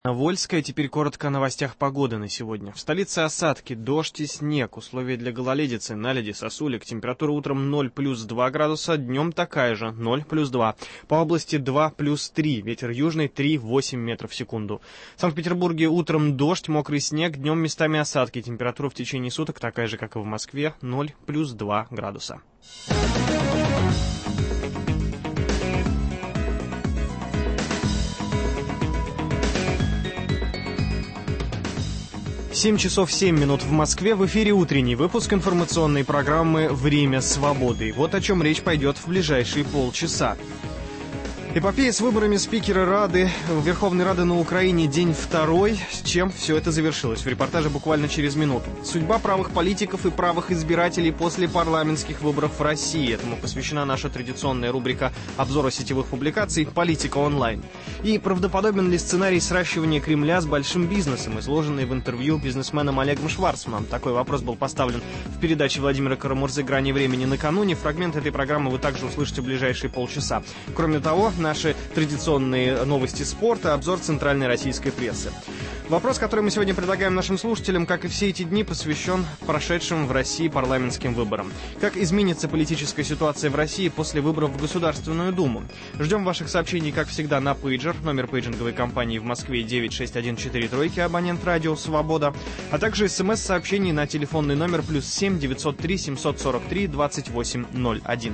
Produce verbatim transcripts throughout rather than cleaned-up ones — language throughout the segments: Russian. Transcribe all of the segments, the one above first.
Вольская. Теперь коротко о новостях погоды на сегодня. В столице осадки, дождь и снег. Условия для гололедицы, наледи, сосулек. Температура утром ноль плюс два градуса, днем такая же, ноль плюс два. По области два плюс три, ветер южный три восемь метров в секунду. В Санкт-Петербурге утром дождь, мокрый снег, днем местами осадки. Температура в течение суток такая же, как и в Москве, ноль плюс два градуса. семь часов семь минут в Москве. В эфире утренний выпуск информационной программы «Время свободы». Вот о чем речь пойдет в ближайшие полчаса. Эпопея с выборами спикера Рады, Верховной Рады на Украине, день второй. С чем все это завершилось? В репортаже буквально через минуту. Судьба правых политиков и правых избирателей после парламентских выборов в России. Этому посвящена наша традиционная рубрика обзора сетевых публикаций «Политика онлайн». И правдоподобен ли сценарий сращивания Кремля с большим бизнесом, изложенный в интервью бизнесменом Олегом Шварцманом? Такой вопрос был поставлен в передаче Владимира Карамурзы «Грани времени» накануне. Фрагмент этой программы вы также услышите в ближайшие полчаса. Кроме того, наши традиционные новости спорта, обзор центральной российской прессы. Вопрос, который мы сегодня предлагаем нашим слушателям, как и все эти дни, посвящен прошедшим в России парламентским выборам. Как изменится политическая ситуация в России после выборов в Государственную Думу? Ждем ваших сообщений, как всегда, на пейджер, номер пейджинговой компании в Москве девять шесть один четыре тройки, абонент радио «Свобода», а также смс-сообщений на телефонный номер плюс семь девятьсот три семьсот сорок три двадцать восемь ноль один.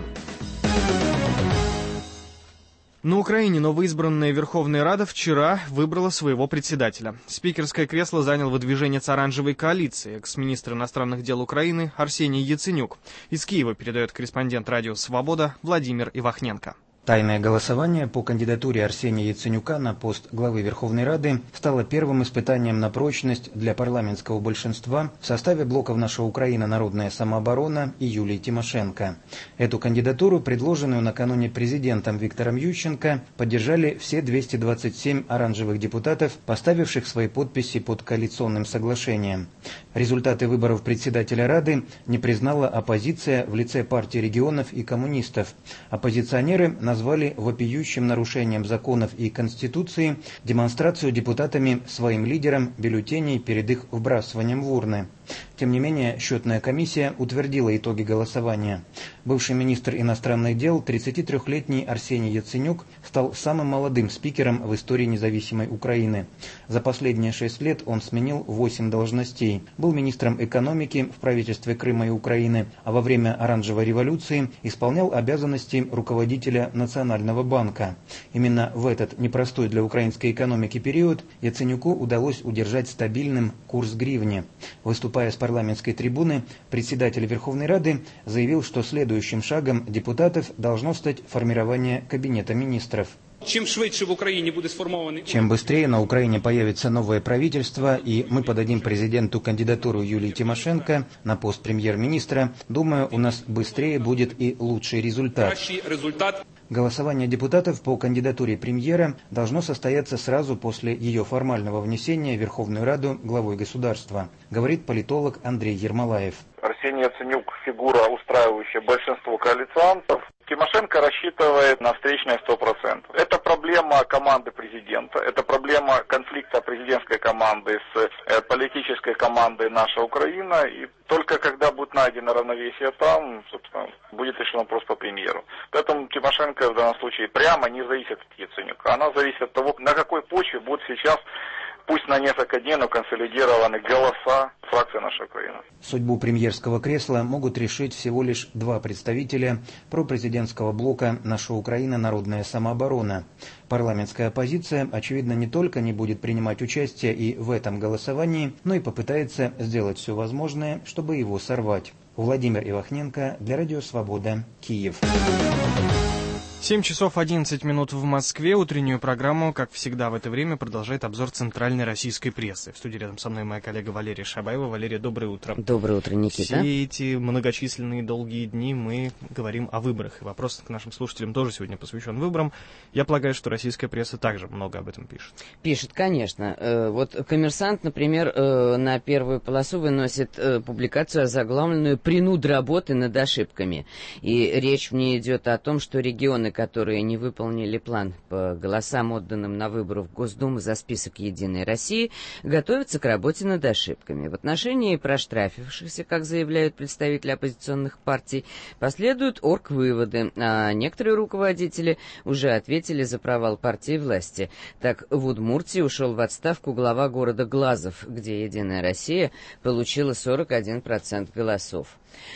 На Украине новоизбранная Верховная Рада вчера выбрала своего председателя. Спикерское кресло занял выдвиженец оранжевой коалиции, экс-министр иностранных дел Украины Арсений Яценюк. Из Киева передает корреспондент радио «Свобода» Владимир Ивахненко. Тайное голосование по кандидатуре Арсения Яценюка на пост главы Верховной Рады стало первым испытанием на прочность для парламентского большинства в составе блоков «Наша Украина. Народная самооборона» и Юлии Тимошенко. Эту кандидатуру, предложенную накануне президентом Виктором Ющенко, поддержали все двести двадцать семь оранжевых депутатов, поставивших свои подписи под коалиционным соглашением. Результаты выборов председателя Рады не признала оппозиция в лице партии регионов и коммунистов. Оппозиционеры назвали назвали вопиющим нарушением законов и Конституции демонстрацию депутатами своим лидерам бюллетеней перед их вбрасыванием в урны. Тем не менее, счетная комиссия утвердила итоги голосования. Бывший министр иностранных дел, тридцатитрёхлетний Арсений Яценюк, стал самым молодым спикером в истории независимой Украины. За последние шесть лет он сменил восемь должностей. Был министром экономики в правительстве Крыма и Украины, а во время Оранжевой революции исполнял обязанности руководителя Национального банка. Именно в этот непростой для украинской экономики период Яценюку удалось удержать стабильным курс гривни. Выступая с парламентской трибуны, председатель Верховной Рады заявил, что следующим шагом депутатов должно стать формирование Кабинета министров. Чем швидше в Украине будет сформованный... Чем быстрее на Украине появится новое правительство, и мы подадим президенту кандидатуру Юлии Тимошенко на пост премьер-министра, думаю, у нас быстрее будет и лучший результат. результат. Голосование депутатов по кандидатуре премьера должно состояться сразу после ее формального внесения в Верховную Раду главой государства, говорит политолог Андрей Ермолаев. Арсений Яценюк – фигура, устраивающая большинство коалициантов. Тимошенко рассчитывает на встречное сто процентов. Это проблема команды президента, это проблема конфликта президентской команды с э, политической командой «Наша Украина». И только когда будет найдено равновесие там, собственно, будет решен вопрос по премьеру. Поэтому Тимошенко в данном случае прямо не зависит от Яценюка. Она зависит от того, на какой почве будут сейчас, пусть на несколько дней, но консолидированы голоса фракции «Наша Украина». Судьбу премьерского кресла могут решить всего лишь два представителя пропрезидентского блока «Наша Украина. Народная самооборона». Парламентская оппозиция, очевидно, не только не будет принимать участие и в этом голосовании, но и попытается сделать все возможное, чтобы его сорвать. Владимир Ивахненко для Радио Свобода, Киев. семь часов одиннадцать минут в Москве. Утреннюю программу, как всегда в это время, продолжает обзор центральной российской прессы. В студии рядом со мной моя коллега Валерия Шабаева. Валерия, доброе утро. Доброе утро, Никита. Все эти многочисленные долгие дни мы говорим о выборах. И вопрос к нашим слушателям тоже сегодня посвящен выборам. Я полагаю, что российская пресса также много об этом пишет. Пишет, конечно. Вот «Коммерсант», например, на первую полосу выносит публикацию, озаглавленную «Принуда работы над ошибками». И речь в ней идет о том, что регионы, которые не выполнили план по голосам, отданным на выборах в Госдуму за список «Единой России», готовятся к работе над ошибками. В отношении проштрафившихся, как заявляют представители оппозиционных партий, последуют оргвыводы, а некоторые руководители уже ответили за провал партии власти. Так, в Удмуртии ушел в отставку глава города Глазов, где «Единая Россия» получила сорок один процент голосов.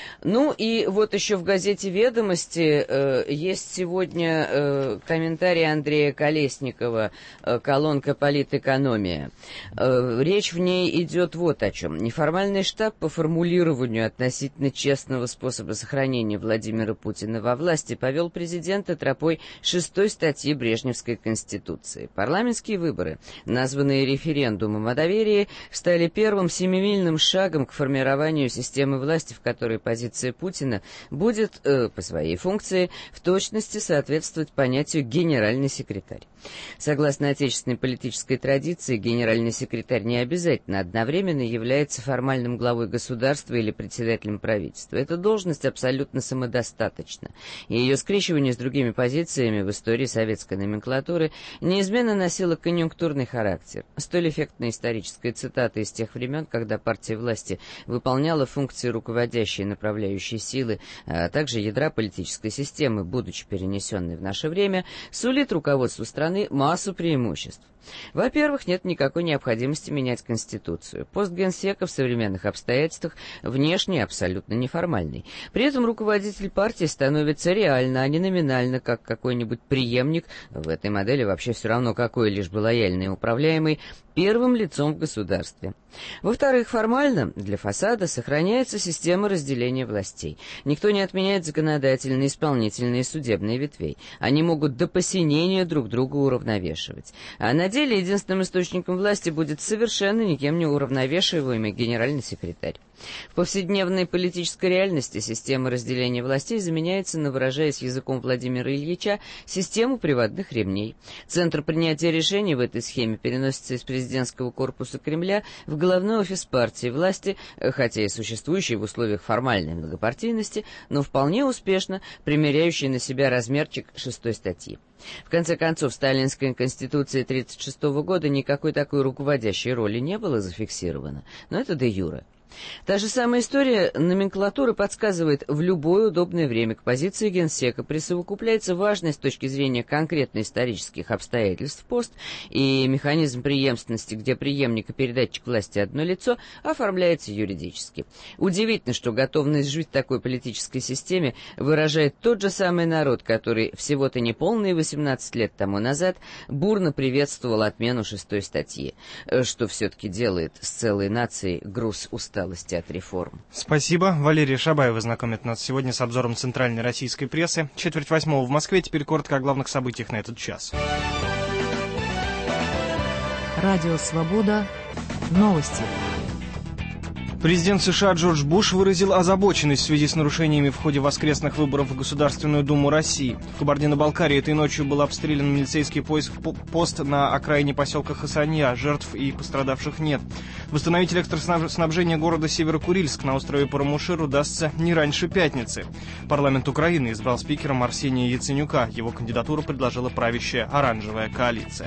Ну и вот еще в газете «Ведомости» э, есть сегодня э, комментарий Андрея Колесникова, э, колонка «Политэкономия». Э, речь в ней идет вот о чем. Неформальный штаб по формулированию относительно честного способа сохранения Владимира Путина во власти повел президента тропой шестой статьи Брежневской Конституции. Парламентские выборы, названные референдумом о доверии, стали первым семимильным шагом к формированию системы власти, в которой позиция Путина будет э, по своей функции в точности соответствовать понятию «генеральный секретарь». Согласно отечественной политической традиции, генеральный секретарь не обязательно одновременно является формальным главой государства или председателем правительства. Эта должность абсолютно самодостаточна, и ее скрещивание с другими позициями в истории советской номенклатуры неизменно носило конъюнктурный характер. Столь эффектная историческая цитата из тех времен, когда партия власти выполняла функции руководящей направляющей силы, а также ядра политической системы, будучи перенесенной в наше время, сулит руководству страны массу преимуществ. Во-первых, нет никакой необходимости менять Конституцию. Пост генсека в современных обстоятельствах внешне абсолютно неформальный. При этом руководитель партии становится реально, а не номинально, как какой-нибудь преемник, в этой модели вообще все равно какой, лишь бы лояльный и управляемый, первым лицом в государстве. Во-вторых, формально для фасада сохраняется система разделения властей. Никто не отменяет законодательные, исполнительные и судебные ветвей. Они могут до посинения друг друга уравновешивать. А на деле единственным источником власти будет совершенно никем не уравновешиваемый генеральный секретарь. В повседневной политической реальности система разделения властей заменяется, на, выражаясь языком Владимира Ильича, систему приводных ремней. Центр принятия решений в этой схеме переносится из президентского корпуса Кремля в головной офис партии власти, хотя и существующий в условиях формальной многопартийности, но вполне успешно примеряющий на себя размерчик шестой статьи. В конце концов, в сталинской конституции тысяча девятьсот тридцать шестого года никакой такой руководящей роли не было зафиксировано, но это де юре. Та же самая история номенклатуры подсказывает, в любое удобное время к позиции генсека присовокупляется важный с точки зрения конкретно исторических обстоятельств пост, и механизм преемственности, где преемник и передатчик власти одно лицо, оформляется юридически. Удивительно, что готовность жить в такой политической системе выражает тот же самый народ, который всего-то неполные восемнадцать лет тому назад бурно приветствовал отмену шестой статьи, что все-таки делает с целой нацией груз усталости от реформ. Спасибо. Валерия Шабаева знакомит нас сегодня с обзором центральной российской прессы. Четверть восьмого в Москве. Теперь коротко о главных событиях на этот час. Радио «Свобода». Новости. Президент США Джордж Буш выразил озабоченность в связи с нарушениями в ходе воскресных выборов в Государственную Думу России. В Кабардино-Балкарии этой ночью был обстрелян милицейский пост на окраине поселка Хасанья. Жертв и пострадавших нет. Восстановить электроснабжение города Северо-Курильск на острове Парамушир удастся не раньше пятницы. Парламент Украины избрал спикером Арсения Яценюка. Его кандидатуру предложила правящая оранжевая коалиция.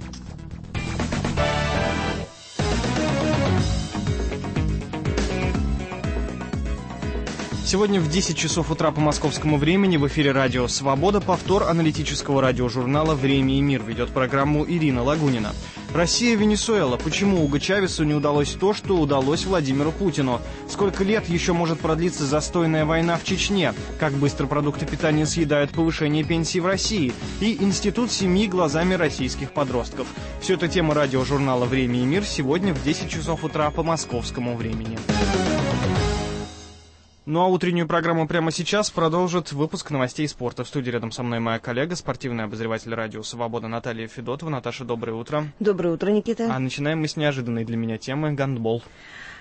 Сегодня в десять часов утра по московскому времени в эфире радио «Свобода» повтор аналитического радиожурнала «Время и мир». Ведет программу Ирина Лагунина. Россия, Венесуэла. Почему Уго Чавесу не удалось то, что удалось Владимиру Путину? Сколько лет еще может продлиться застойная война в Чечне? Как быстро продукты питания съедают повышение пенсии в России? И Институт семьи глазами российских подростков. Все это тема радиожурнала «Время и мир» сегодня в десять часов утра по московскому времени. Ну а утреннюю программу прямо сейчас продолжит выпуск новостей спорта. В студии рядом со мной моя коллега, спортивный обозреватель радио «Свобода» Наталья Федотова. Наташа, доброе утро. Доброе утро, Никита. А начинаем мы с неожиданной для меня темы — гандбол.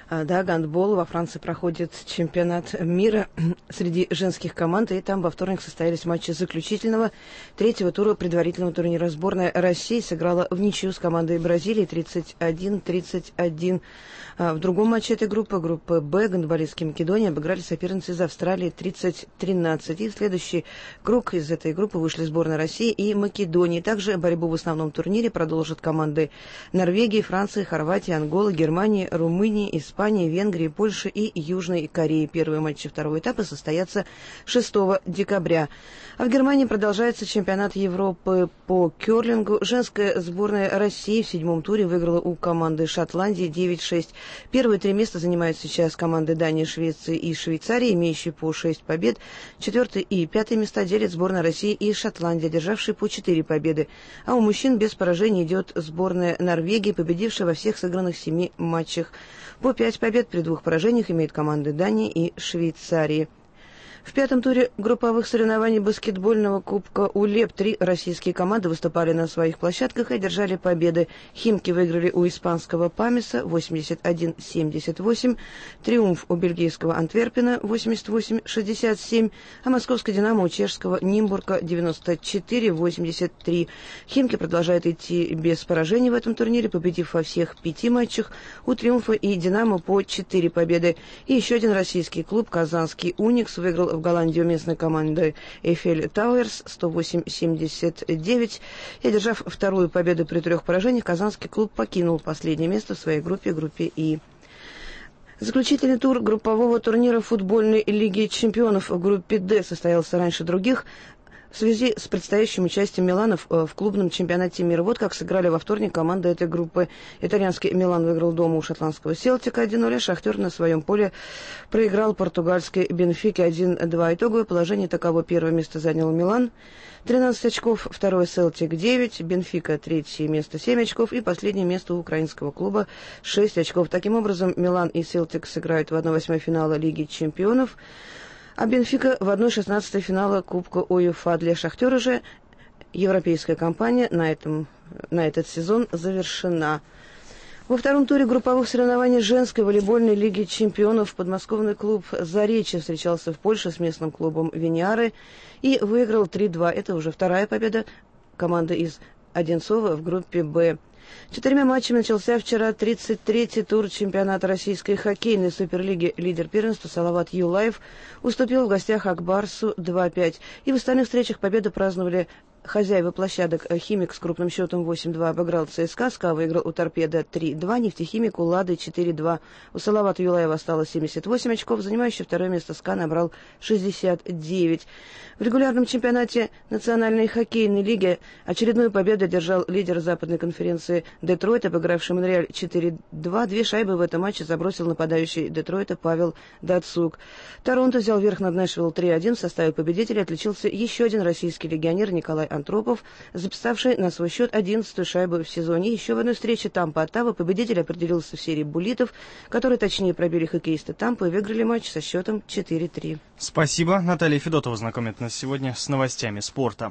Да, гандбол. Во Франции проходит чемпионат мира среди женских команд, и там во вторник состоялись матчи заключительного третьего тура предварительного турнира. Сборная России сыграла в ничью с командой Бразилии тридцать один тридцать один. В другом матче этой группы, группы Б, гандболистки Македонии обыграли соперниц из Австралии тридцать тринадцать. И в следующий круг из этой группы вышли сборная России и Македонии. Также борьбу в основном турнире продолжат команды Норвегии, Франции, Хорватии, Анголы, Германии, Румынии, Испании, Венгрии, Польши и Южной Кореи. Первые матчи второго этапа состоятся шестого декабря. А в Германии продолжается чемпионат Европы по керлингу. Женская сборная России в седьмом туре выиграла у команды Шотландии девять шесть. Первые три места занимают сейчас команды Дании, Швеции и Швейцарии, имеющие по шесть побед. Четвертое и пятое места делят сборная России и Шотландия, державшие по четыре победы. А у мужчин без поражений идет сборная Норвегии, победившая во всех сыгранных семи матчах. По пять побед при двух поражениях имеют команды Дании и Швейцарии. В пятом туре групповых соревнований баскетбольного кубка УЛЕП три российские команды выступали на своих площадках и одержали победы. Химки выиграли у испанского Памеса восемьдесят один семьдесят восемь, триумф у бельгийского Антверпена восемьдесят восемь шестьдесят семь, а московское Динамо у чешского Нимбурга девяносто четыре восемьдесят три. Химки продолжают идти без поражений в этом турнире, победив во всех пяти матчах. У Триумфа и Динамо по четыре победы. И еще один российский клуб, казанский Уникс, выиграл в Голландию местной командой Эйфель Тауэрс сто восемь семьдесят девять. И, одержав вторую победу при трех поражениях, казанский клуб покинул последнее место в своей группе, группе И. Заключительный тур группового турнира футбольной лиги чемпионов в группе Д состоялся раньше других в связи с предстоящим участием Милана в, в клубном чемпионате мира. Вот как сыграли во вторник команды этой группы. Итальянский Милан выиграл дома у шотландского Селтика один ноль, а Шахтер на своем поле проиграл португальской Бенфике один два. Итоговое положение таково: первое место занял Милан, тринадцать очков, второе Селтик девять, Бенфика третье место семь очков и последнее место у украинского клуба шесть очков. Таким образом, Милан и Селтик сыграют в одна восьмая финала Лиги чемпионов, а Бенфика в одна шестнадцатая финала Кубка УЕФА. Для Шахтера же европейская кампания на, этом, на этот сезон завершена. Во втором туре групповых соревнований женской волейбольной лиги чемпионов подмосковный клуб «Заречье» встречался в Польше с местным клубом «Виниары» и выиграл три два. Это уже вторая победа команды из Одинцова в группе «Б». Четырьмя матчами начался вчера тридцать третий тур чемпионата российской хоккейной суперлиги. Лидер первенства Салават Юлаев уступил в гостях Акбарсу два пять. И в остальных встречах победу праздновали хозяева площадок. Химик с крупным счетом восемь два обыграл ЦСКА, СКА выиграл у Торпеда три два, Нефтехимик у Лады четыре два. У Салавата Юлаева осталось семьдесят восемь очков, занимающий второе место СКА набрал шестьдесят девять. В регулярном чемпионате Национальной хоккейной лиги очередную победу одержал лидер западной конференции Детройт, обыгравший Монреаль четыре два. Две шайбы в этом матче забросил нападающий Детройта Павел Дацук. Торонто взял верх над Нэшвилл три один. В составе победителя отличился еще один российский легионер Николай Антропов, записавший на свой счет одиннадцатую шайбу в сезоне. Еще в одной встрече Тампа-Оттава победитель определился в серии буллитов, которые точнее пробили хоккеисты Тампы и выиграли матч со счетом четыре три. Спасибо. Наталья Федотова знакомит нас сегодня с новостями спорта.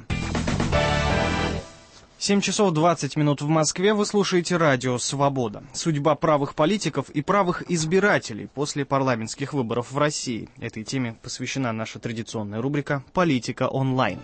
семь часов двадцать минут в Москве. Вы слушаете радио «Свобода». Судьба правых политиков и правых избирателей после парламентских выборов в России. Этой теме посвящена наша традиционная рубрика «Политика онлайн».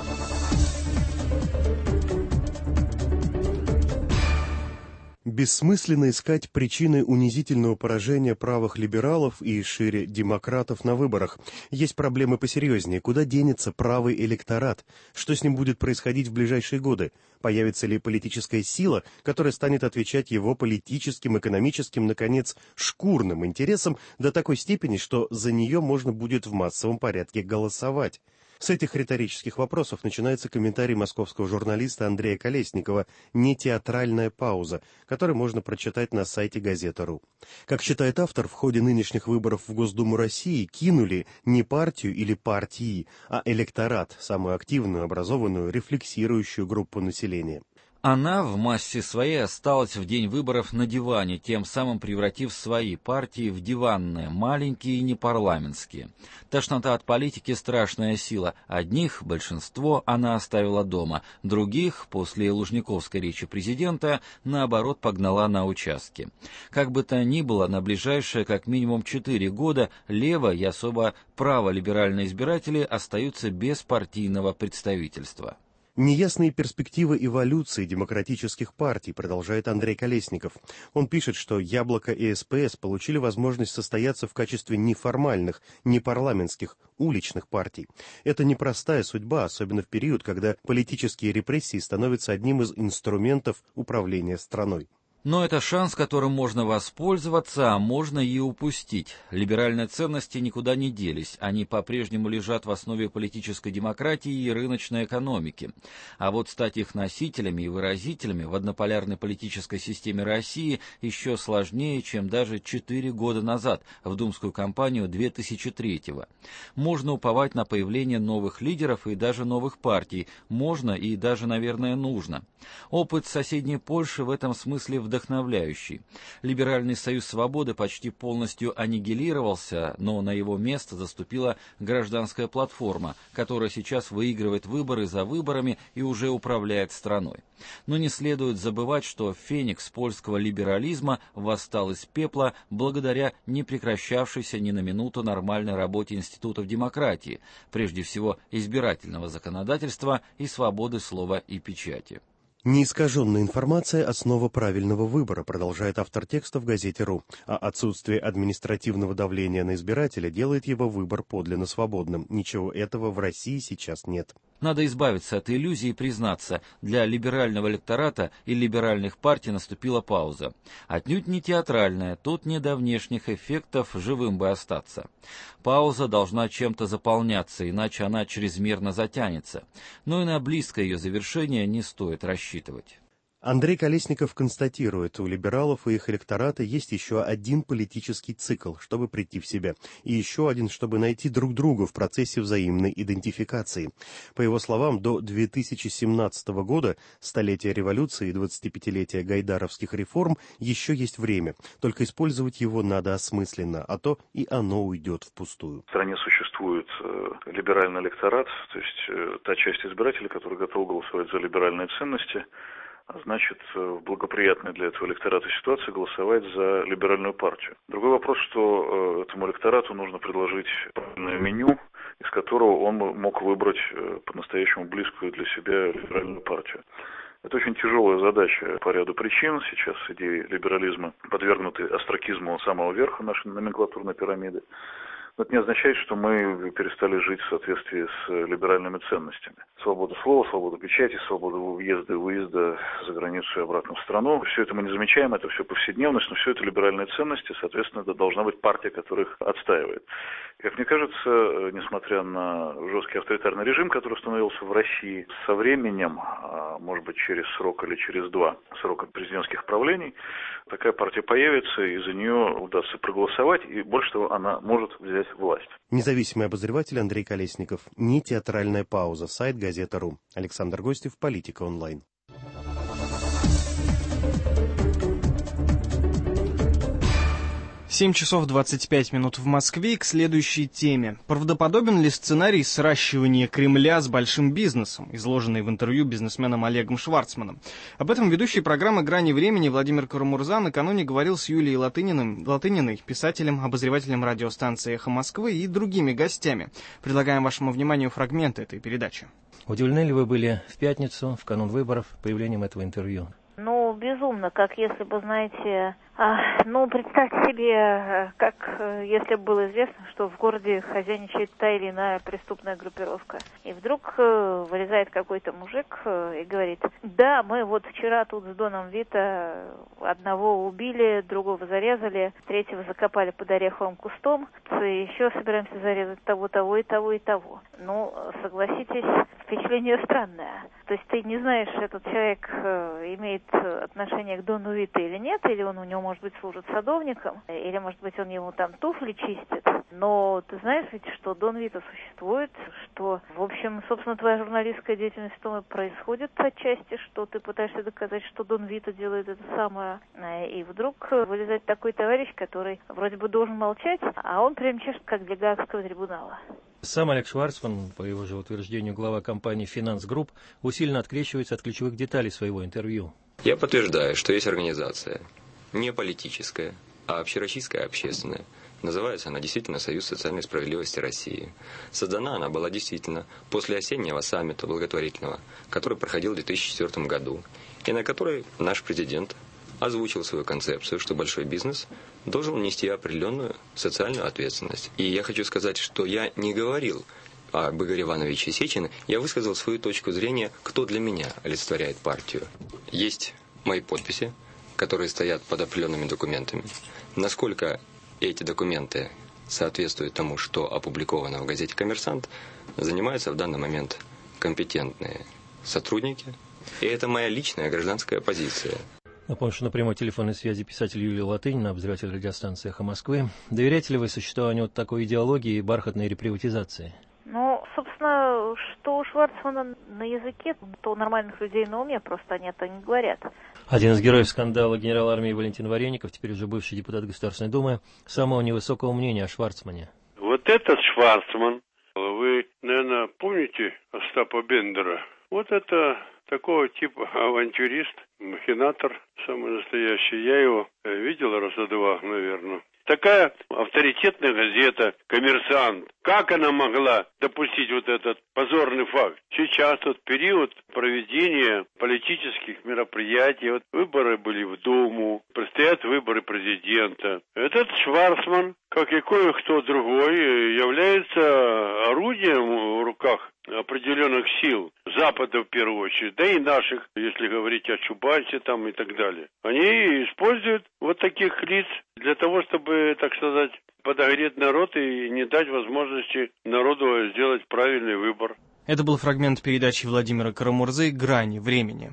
Бессмысленно искать причины унизительного поражения правых либералов и шире демократов на выборах. Есть проблемы посерьезнее. Куда денется правый электорат? Что с ним будет происходить в ближайшие годы? Появится ли политическая сила, которая станет отвечать его политическим, экономическим, наконец, шкурным интересам до такой степени, что за нее можно будет в массовом порядке голосовать? С этих риторических вопросов начинается комментарий московского журналиста Андрея Колесникова «Не театральная пауза», который можно прочитать на сайте газета.ру. Как считает автор, в ходе нынешних выборов в Госдуму России кинули не партию или партии, а электорат, самую активную, образованную, рефлексирующую группу населения. Она в массе своей осталась в день выборов на диване, тем самым превратив свои партии в диванные, маленькие и непарламентские. Тошнота от политики — страшная сила. Одних, большинство, она оставила дома, других, после лужниковской речи президента, наоборот, погнала на участки. Как бы то ни было, на ближайшие как минимум четыре года лево и особо право-либеральные избиратели остаются без партийного представительства. Неясные перспективы эволюции демократических партий, продолжает Андрей Колесников. Он пишет, что «Яблоко» и СПС получили возможность состояться в качестве неформальных, непарламентских, уличных партий. Это непростая судьба, особенно в период, когда политические репрессии становятся одним из инструментов управления страной. Но это шанс, которым можно воспользоваться, а можно и упустить. Либеральные ценности никуда не делись, они по-прежнему лежат в основе политической демократии и рыночной экономики. А вот стать их носителями и выразителями в однополярной политической системе России еще сложнее, чем даже четыре года назад, в думскую кампанию две тысячи третьего. Можно уповать на появление новых лидеров и даже новых партий, можно и даже, наверное, нужно. Опыт соседней Польши в этом смысле вдохновляющий. Либеральный союз свободы почти полностью аннигилировался, но на его место заступила гражданская платформа, которая сейчас выигрывает выборы за выборами и уже управляет страной. Но не следует забывать, что феникс польского либерализма восстал из пепла благодаря непрекращавшейся ни на минуту нормальной работе институтов демократии, прежде всего избирательного законодательства и свободы слова и печати. Неискаженная информация – основа правильного выбора, продолжает автор текста в газете «Ру», а отсутствие административного давления на избирателя делает его выбор подлинно свободным. Ничего этого в России сейчас нет. Надо избавиться от иллюзии и признаться, для либерального электората и либеральных партий наступила пауза. Отнюдь не театральная, тут не до внешних эффектов, живым бы остаться. Пауза должна чем-то заполняться, иначе она чрезмерно затянется. Но и на близкое ее завершение не стоит рассчитывать. Андрей Колесников констатирует, у либералов и их электората есть еще один политический цикл, чтобы прийти в себя, и еще один, чтобы найти друг друга в процессе взаимной идентификации. По его словам, до две тысячи семнадцатого года, столетия революции и двадцатипятилетия гайдаровских реформ, еще есть время, только использовать его надо осмысленно, а то и оно уйдет впустую. В стране существует э, либеральный электорат, то есть э, та часть избирателей, которая готова голосовать за либеральные ценности, а значит, в благоприятной для этого электората ситуации голосовать за либеральную партию. Другой вопрос, что э, этому электорату нужно предложить правильное меню, из которого он мог выбрать э, по-настоящему близкую для себя либеральную партию. Это очень тяжелая задача по ряду причин. Сейчас идеи либерализма подвергнуты остракизму самого верха нашей номенклатурной пирамиды. Но это не означает, что мы перестали жить в соответствии с либеральными ценностями. Свобода слова, свобода печати, свобода въезда и выезда за границу и обратно в страну. Все это мы не замечаем, это все повседневность, но все это либеральные ценности, соответственно, это должна быть партия, которая их отстаивает. Как мне кажется, несмотря на жесткий авторитарный режим, который установился в России, со временем, может быть, через срок или через два срока президентских правлений, такая партия появится, и за нее удастся проголосовать, и больше того, она может взять власть. Независимый обозреватель Андрей Колесников. Не театральная пауза. Сайт газета точка ру. Александр Гостев, Политика онлайн. семь часов двадцать пять минут в Москве. К следующей теме. Правдоподобен ли сценарий сращивания Кремля с большим бизнесом, изложенный в интервью бизнесменом Олегом Шварцманом? Об этом ведущий программы «Грани времени» Владимир Карамурза накануне говорил с Юлией Латыниным, Латыниной, писателем, обозревателем радиостанции «Эхо Москвы» и другими гостями. Предлагаем вашему вниманию фрагменты этой передачи. Удивлены ли вы были в пятницу, в канун выборов, появлением этого интервью? Ну, безумно, как если бы, знаете, а, ну, представьте себе, как если бы было известно, что в городе хозяйничает та или иная преступная группировка. И вдруг э, вылезает какой-то мужик э, и говорит: да, мы вот вчера тут с Доном Вита одного убили, другого зарезали, третьего закопали под ореховым кустом, и еще собираемся зарезать того, того и того и того. Ну, согласитесь, впечатление странное. То есть ты не знаешь, этот человек э, имеет отношение к Дону Вито или нет, или он у него, может быть, служит садовником, или, может быть, он ему там туфли чистит. Но ты знаешь ведь, что Дон Вито существует, что, в общем, собственно, твоя журналистская деятельность в том и происходит отчасти, что ты пытаешься доказать, что Дон Вито делает это самое. И вдруг вылезает такой товарищ, который вроде бы должен молчать, а он прям чешет, как для Гаагского трибунала. Сам Олег Шварцман, по его же утверждению глава компании «Финанс Групп», усиленно открещивается от ключевых деталей своего интервью. Я подтверждаю, что есть организация, не политическая, а общероссийская общественная. Называется она действительно «Союз социальной справедливости России». Создана она была действительно после осеннего саммита благотворительного, который проходил в две тысячи четвёртом году, и на которой наш президент озвучил свою концепцию, что большой бизнес должен нести определенную социальную ответственность. И я хочу сказать, что я не говорил об Игоре Ивановиче Сечине, я высказал свою точку зрения, кто для меня олицетворяет партию. Есть мои подписи, которые стоят под определенными документами. Насколько эти документы соответствуют тому, что опубликовано в газете «Коммерсант», занимаются в данный момент компетентные сотрудники. И это моя личная гражданская позиция. Напомню, что на прямой телефонной связи писатель Юлия Латынина, обозреватель радиостанции «Эхо Москвы». Доверяете ли вы существованию вот такой идеологии и бархатной реприватизации? Ну, собственно, что у Шварцмана на языке, то у нормальных людей на уме, просто они это не говорят. Один из героев скандала генерал армии Валентин Вареников, теперь уже бывший депутат Государственной Думы, самого невысокого мнения о Шварцмане. Вот этот Шварцман, вы, наверное, помните Остапа Бендера? Вот это такого типа авантюрист, махинатор самый настоящий. Я его видел раза два, наверное. Такая авторитетная газета «Коммерсант». Как она могла допустить вот этот позорный факт? Сейчас тот период проведения политических мероприятий, вот выборы были в Думу, предстоят выборы президента. Этот Шварцман, как и кое-кто другой, является орудием в руках определенных сил, Запада в первую очередь, да и наших, если говорить о Чубайсе там и так далее. Они используют вот таких лиц для того, чтобы, так сказать, подогреть народ и не дать возможности народу сделать правильный выбор. Это был фрагмент передачи Владимира Карамурзы «Грани времени».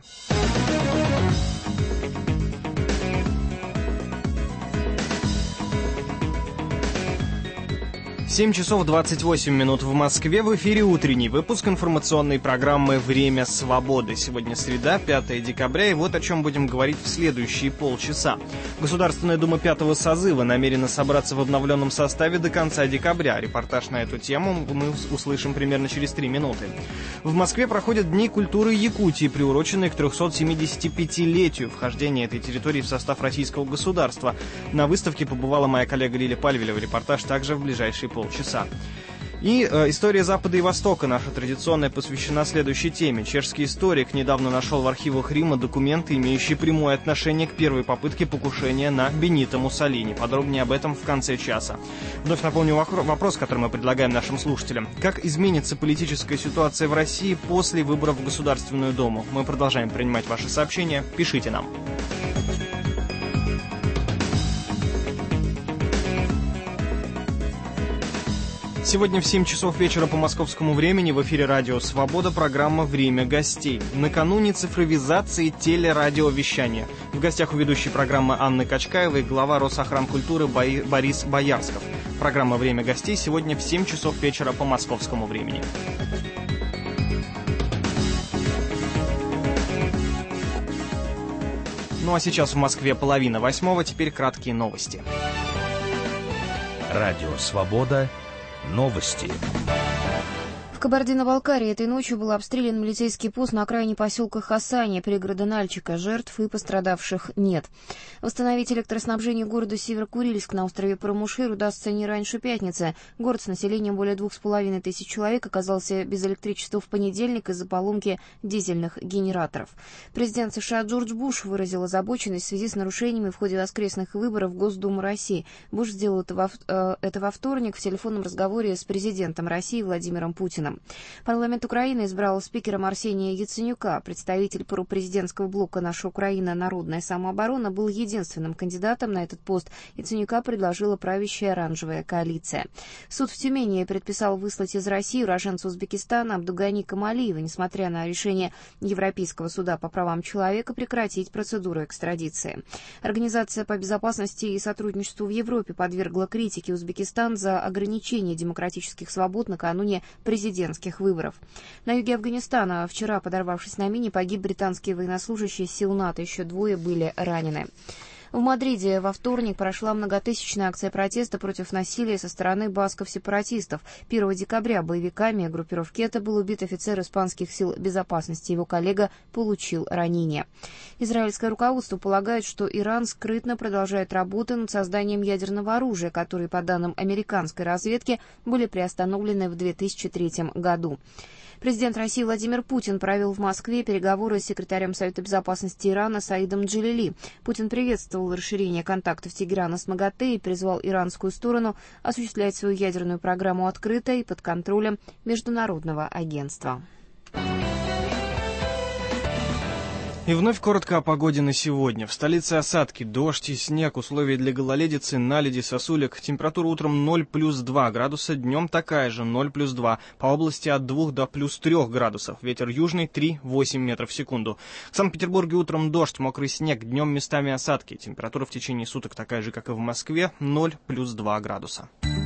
семь часов двадцать восемь минут в Москве. В эфире утренний выпуск информационной программы «Время свободы». Сегодня среда, пятое декабря, и вот о чем будем говорить в следующие полчаса. Государственная Дума пятого созыва намерена собраться в обновленном составе до конца декабря. Репортаж на эту тему мы услышим примерно через три минуты. В Москве проходят Дни культуры Якутии, приуроченные к трехсот семидесятипятилетию вхождения этой территории в состав российского государства. На выставке побывала моя коллега Лиля Пальвелева. Репортаж также в ближайшие полчаса. Полчаса. И э, история Запада и Востока, наша традиционная, посвящена следующей теме. Чешский историк недавно нашел в архивах Рима документы, имеющие прямое отношение к первой попытке покушения на Бенито Муссолини. Подробнее об этом в конце часа. Вновь напомню вопрос, который мы предлагаем нашим слушателям. Как изменится политическая ситуация в России после выборов в Государственную Думу? Мы продолжаем принимать ваши сообщения. Пишите нам. Сегодня в семь часов вечера по московскому времени в эфире «Радио Свобода» программа «Время гостей». Накануне цифровизации телерадиовещания. В гостях у ведущей программы Анны Качкаевой глава Росохранкультуры Борис Боярсков. Программа «Время гостей» сегодня в семь часов вечера по московскому времени. Ну а сейчас в Москве половина восьмого, теперь краткие новости. «Радио Свобода». Новости. В Кабардино-Балкарии этой ночью был обстрелян милицейский пост на окраине поселка Хасания, пригорода Нальчика. Жертв и пострадавших нет. Восстановить электроснабжение города Северо-Курильск на острове Парамушир удастся не раньше пятницы. Город с населением более двух с половиной тысяч человек оказался без электричества в понедельник из-за поломки дизельных генераторов. Президент США Джордж Буш выразил озабоченность в связи с нарушениями в ходе воскресных выборов в Госдуму России. Буш сделал это во, э, это во вторник в телефонном разговоре с президентом России Владимиром Путиным. Путиным. Парламент Украины избрал спикером Арсения Яценюка. Представитель пропрезидентского блока «Наша Украина. Народная самооборона» был единственным кандидатом на этот пост. Яценюка предложила правящая оранжевая коалиция. Суд в Тюмени предписал выслать из России уроженца Узбекистана Абдугани Камалиева, несмотря на решение Европейского суда по правам человека прекратить процедуру экстрадиции. Организация по безопасности и сотрудничеству в Европе подвергла критике Узбекистан за ограничение демократических свобод накануне президентских выборов. На юге Афганистана вчера, подорвавшись на мине, погиб британский военнослужащий сил НАТО, еще двое были ранены. В Мадриде во вторник прошла многотысячная акция протеста против насилия со стороны басков-сепаратистов. первого декабря боевиками группировки «Это» был убит офицер испанских сил безопасности. Его коллега получил ранение. Израильское руководство полагает, что Иран скрытно продолжает работы над созданием ядерного оружия, которые, по данным американской разведки, были приостановлены в две тысячи третьем году. Президент России Владимир Путин провел в Москве переговоры с секретарем Совета безопасности Ирана Саидом Джалили. Путин приветствовал расширение контактов Тегерана с МАГАТЭ и призвал иранскую сторону осуществлять свою ядерную программу открыто и под контролем Международного агентства. И вновь коротко о погоде на сегодня. В столице осадки, дождь и снег, условия для гололедицы, наледи, сосулек. Температура утром ноль плюс два градуса, днем такая же, ноль плюс два. По области от двух до плюс трех градусов. Ветер южный три - восемь метров в секунду. В Санкт-Петербурге утром дождь, мокрый снег, днем местами осадки. Температура в течение суток такая же, как и в Москве, ноль плюс два градуса.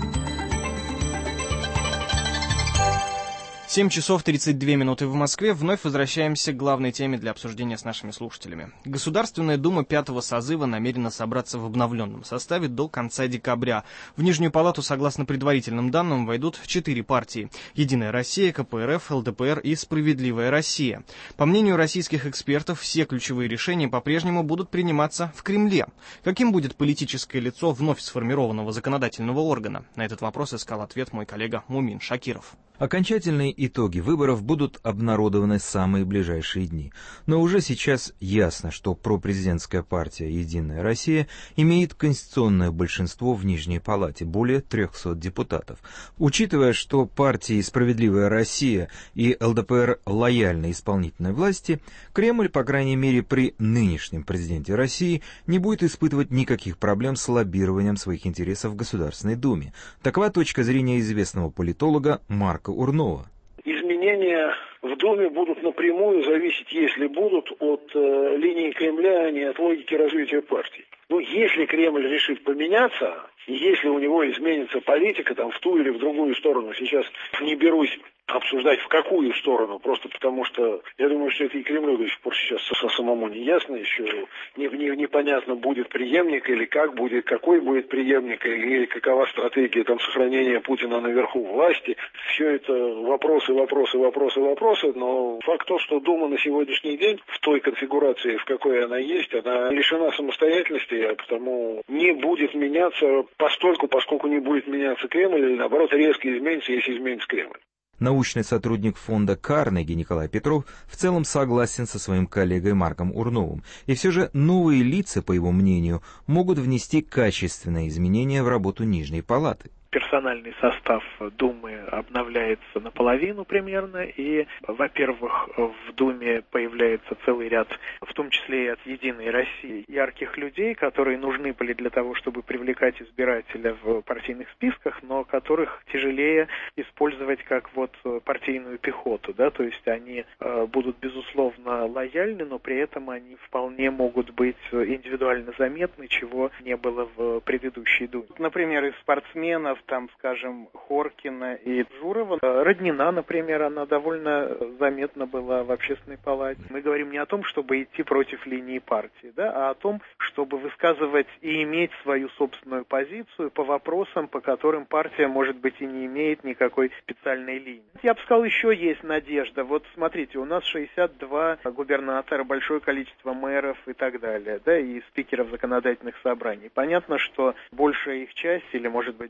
семь часов тридцать две минуты в Москве. Вновь возвращаемся к главной теме для обсуждения с нашими слушателями. Государственная дума пятого созыва намерена собраться в обновленном составе до конца декабря. В Нижнюю палату, согласно предварительным данным, войдут четыре партии: «Единая Россия», ка пэ эр эф, эл дэ пэ эр и «Справедливая Россия». По мнению российских экспертов, все ключевые решения по-прежнему будут приниматься в Кремле. Каким будет политическое лицо вновь сформированного законодательного органа? На этот вопрос искал ответ мой коллега Мумин Шакиров. Окончательные итоги выборов будут обнародованы в самые ближайшие дни. Но уже сейчас ясно, что пропрезидентская партия «Единая Россия» имеет конституционное большинство в Нижней Палате, более трехсот депутатов. Учитывая, что партии «Справедливая Россия» и эл дэ пэ эр лояльны исполнительной власти, Кремль, по крайней мере при нынешнем президенте России, не будет испытывать никаких проблем с лоббированием своих интересов в Государственной Думе. Такова точка зрения известного политолога Марка Урнова. Изменения в Думе будут напрямую зависеть, если будут, от э, линии Кремля, а не от логики развития партий. Ну, если Кремль решит поменяться, если у него изменится политика там в ту или в другую сторону, сейчас не берусь обсуждать в какую сторону, просто потому что я думаю, что это и Кремлю до сих пор сейчас самому не ясно, еще не, не, непонятно, будет преемник или как будет, какой будет преемник, или какова стратегия там сохранения Путина наверху власти. Все это вопросы, вопросы, вопросы, вопросы, но факт то, что Дума на сегодняшний день в той конфигурации, в какой она есть, она лишена самостоятельности, а потому не будет меняться постольку, поскольку не будет меняться Кремль, или наоборот резко изменится, если изменится Кремль. Научный сотрудник фонда Карнеги Николай Петров в целом согласен со своим коллегой Марком Урновым. И все же новые лица, по его мнению, могут внести качественные изменения в работу Нижней Палаты. Персональный состав Думы обновляется наполовину примерно, и, во-первых, в Думе появляется целый ряд, в том числе и от «Единой России», ярких людей, которые нужны были для того, чтобы привлекать избирателя в партийных списках, но которых тяжелее использовать как вот партийную пехоту, да, то есть они э, будут, безусловно, лояльны, но при этом они вполне могут быть индивидуально заметны, чего не было в предыдущей Думе. Например, из спортсменов, там, скажем, Хоркина и Журова. Роднина, например, она довольно заметна была в Общественной палате. Мы говорим не о том, чтобы идти против линии партии, да, а о том, чтобы высказывать и иметь свою собственную позицию по вопросам, по которым партия, может быть, и не имеет никакой специальной линии. Я бы сказал, еще есть надежда. Вот смотрите, у нас шестьдесят два губернатора, большое количество мэров и так далее, да, и спикеров законодательных собраний. Понятно, что большая их часть, или, может быть, даже все,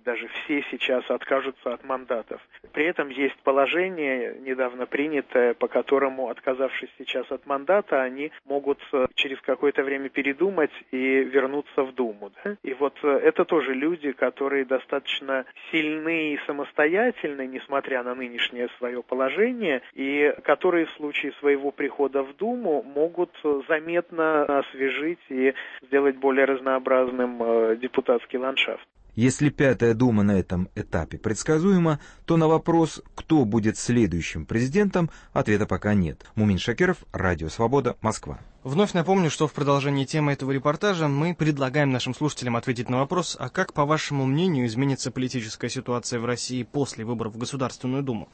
все сейчас откажутся от мандатов. При этом есть положение, недавно принятое, по которому, отказавшись сейчас от мандата, они могут через какое-то время передумать и вернуться в Думу. Да? И вот это тоже люди, которые достаточно сильны и самостоятельны, несмотря на нынешнее свое положение, и которые в случае своего прихода в Думу могут заметно освежить и сделать более разнообразным депутатский ландшафт. Если Пятая Дума на этом этапе предсказуема, то на вопрос, кто будет следующим президентом, ответа пока нет. Мумин Шакиров, Радио Свобода, Москва. Вновь напомню, что в продолжении темы этого репортажа мы предлагаем нашим слушателям ответить на вопрос, а как, по вашему мнению, изменится политическая ситуация в России после выборов в Государственную Думу?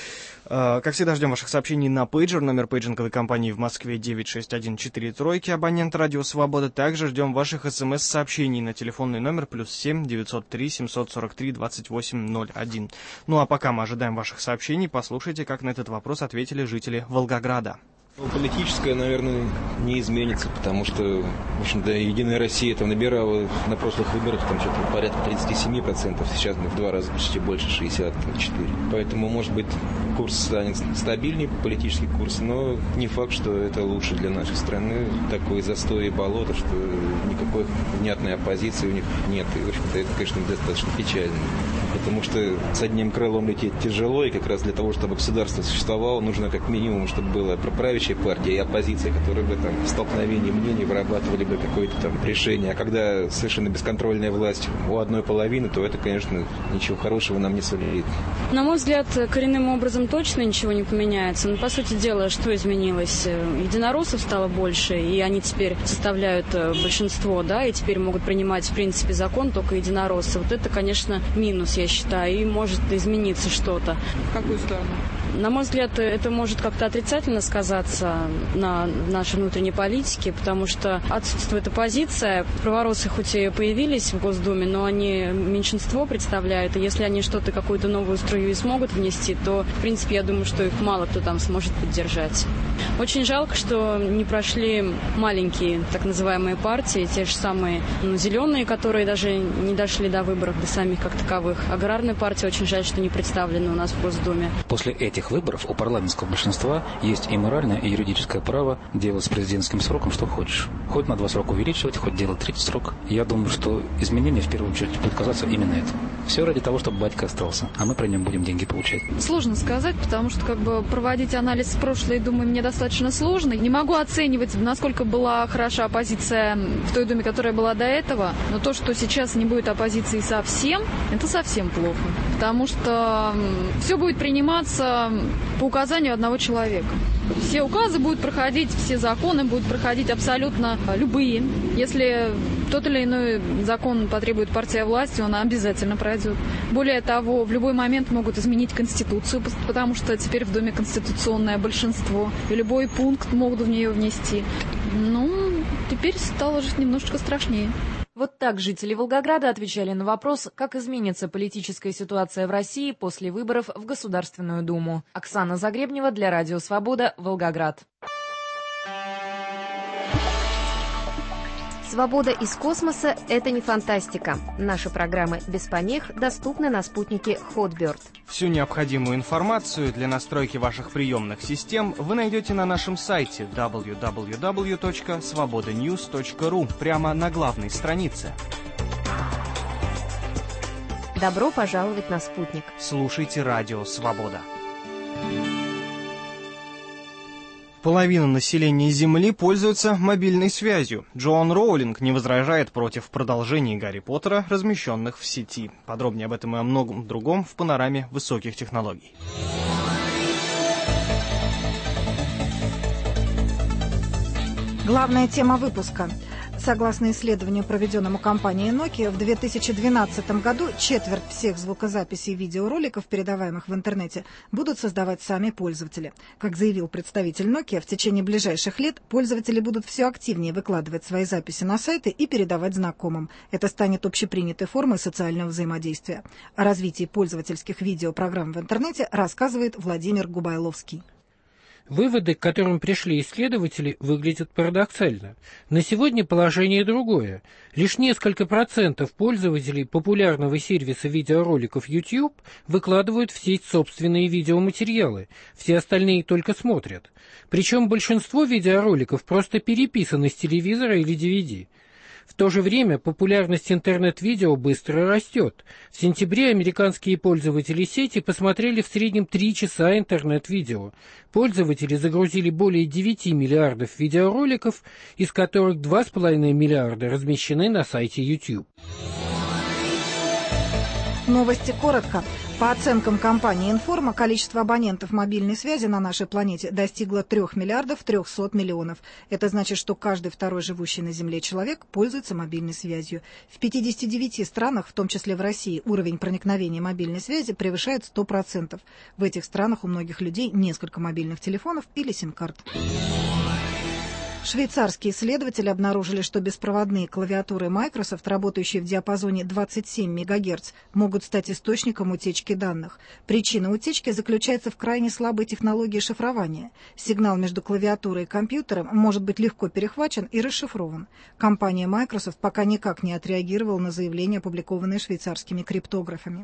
Как всегда, ждем ваших сообщений на пейджер, номер пейджинговой компании в Москве девять шесть один четыре тройки, абонент Радио Свобода. Также ждем ваших смс-сообщений на телефонный номер плюс семь девятьсот три семьсот сорок три двадцать восемь ноль один. Ну а пока мы ожидаем ваших сообщений, послушайте, как на этот вопрос ответили жители Волгограда. Политическая, наверное, не изменится, потому что, в общем-то, Единая Россия там набирала на прошлых выборах там что-то порядка тридцать семь процентов, сейчас мы в два раза почти больше, шестьдесят четыре процента. Поэтому, может быть, курс станет стабильнее, политический курс, но не факт, что это лучше для нашей страны. Такое застой и болото, что никакой внятной оппозиции у них нет. И, в общем-то, это, конечно, достаточно печально. Потому что с одним крылом лететь тяжело, и как раз для того, чтобы государство существовало, нужно как минимум, чтобы была правящая партия и оппозиция, которые бы там в столкновении мнений вырабатывали бы какое-то там решение. А когда совершенно бесконтрольная власть у одной половины, то это, конечно, ничего хорошего нам не сулит. На мой взгляд, коренным образом точно ничего не поменяется. Но, по сути дела, что изменилось? Единороссов стало больше, и они теперь составляют большинство, да, и теперь могут принимать, в принципе, закон только единороссы. Вот это, конечно, минус, я считаю, и может измениться что-то. В какую сторону? На мой взгляд, это может как-то отрицательно сказаться на нашей внутренней политике, потому что отсутствует оппозиция. Правороссы хоть и появились в Госдуме, но они меньшинство представляют, и если они что-то, какую-то новую струю и смогут внести, то, в принципе, я думаю, что их мало кто там сможет поддержать. Очень жалко, что не прошли маленькие так называемые партии, те же самые ну, зеленые, которые даже не дошли до выборов, до самих как таковых. Аграрная партия очень жаль, что не представлена у нас в Госдуме. После этих выборов у парламентского большинства есть и моральное, и юридическое право делать с президентским сроком, что хочешь. Хоть на два срока увеличивать, хоть делать третий срок. Я думаю, что изменения в первую очередь будут казаться именно это. Все ради того, чтобы батька остался, а мы про него будем деньги получать. Сложно сказать, потому что как бы проводить анализ прошлой Думы мне достаточно сложно. Не могу оценивать, насколько была хороша оппозиция в той Думе, которая была до этого, но то, что сейчас не будет оппозиции совсем, это совсем плохо. Потому что все будет приниматься по указанию одного человека. Все указы будут проходить, все законы будут проходить абсолютно любые. Если тот или иной закон потребует партия власти, он обязательно пройдет. Более того, в любой момент могут изменить Конституцию, потому что теперь в Думе конституционное большинство, и любой пункт могут в нее внести. Ну, теперь стало жить немножечко страшнее. Вот так жители Волгограда отвечали на вопрос, как изменится политическая ситуация в России после выборов в Государственную Думу. Оксана Загребнева для Радио Свобода, Волгоград. Свобода из космоса – это не фантастика. Наши программы без помех доступны на спутнике Hotbird. Всю необходимую информацию для настройки ваших приемных систем вы найдете на нашем сайте дабл ю дабл ю дабл ю точка свобода ньюс точка ру прямо на главной странице. Добро пожаловать на спутник. Слушайте Радио Свобода. Половина населения Земли пользуется мобильной связью. Джоан Роулинг не возражает против продолжений Гарри Поттера, размещенных в сети. Подробнее об этом и о многом другом в панораме высоких технологий. Главная тема выпуска. Согласно исследованию, проведенному компанией Nokia, в две тысячи двенадцатом году четверть всех звукозаписей видеороликов, передаваемых в интернете, будут создавать сами пользователи. Как заявил представитель Nokia, в течение ближайших лет пользователи будут все активнее выкладывать свои записи на сайты и передавать знакомым. Это станет общепринятой формой социального взаимодействия. О развитии пользовательских видеопрограмм в интернете рассказывает Владимир Губайловский. Выводы, к которым пришли исследователи, выглядят парадоксально. На сегодня положение другое. Лишь несколько процентов пользователей популярного сервиса видеороликов YouTube выкладывают в сеть собственные видеоматериалы, все остальные только смотрят. Причем большинство видеороликов просто переписаны с телевизора или ди ви ди. В то же время популярность интернет-видео быстро растет. В сентябре американские пользователи сети посмотрели в среднем три часа интернет-видео. Пользователи загрузили более девяти миллиардов видеороликов, из которых два с половиной миллиарда размещены на сайте YouTube. Новости коротко. По оценкам компании «Информа», количество абонентов мобильной связи на нашей планете достигло трёх миллиардов трёхсот миллионов. Это значит, что каждый второй живущий на Земле человек пользуется мобильной связью. В пятидесяти девяти странах, в том числе в России, уровень проникновения мобильной связи превышает сто процентов. В этих странах у многих людей несколько мобильных телефонов или сим-карт. Швейцарские исследователи обнаружили, что беспроводные клавиатуры Microsoft, работающие в диапазоне двадцать семь мегагерц, могут стать источником утечки данных. Причина утечки заключается в крайне слабой технологии шифрования. Сигнал между клавиатурой и компьютером может быть легко перехвачен и расшифрован. Компания Microsoft пока никак не отреагировала на заявления, опубликованные швейцарскими криптографами.